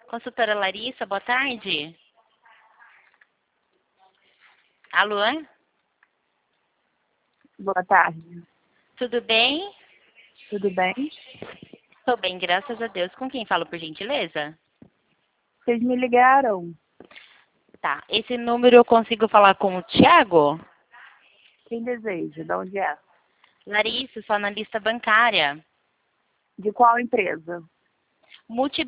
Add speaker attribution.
Speaker 1: Consultora Larissa, boa tarde. Alô?
Speaker 2: Boa tarde.
Speaker 1: Tudo bem?
Speaker 2: Tudo bem?
Speaker 1: Estou bem, graças a Deus. Com quem falo, por gentileza?
Speaker 2: Vocês me ligaram?
Speaker 1: Tá. Esse número eu consigo falar com o Thiago?
Speaker 2: Quem deseja? De onde é?
Speaker 1: Larissa, sou analista bancária.
Speaker 2: De qual empresa?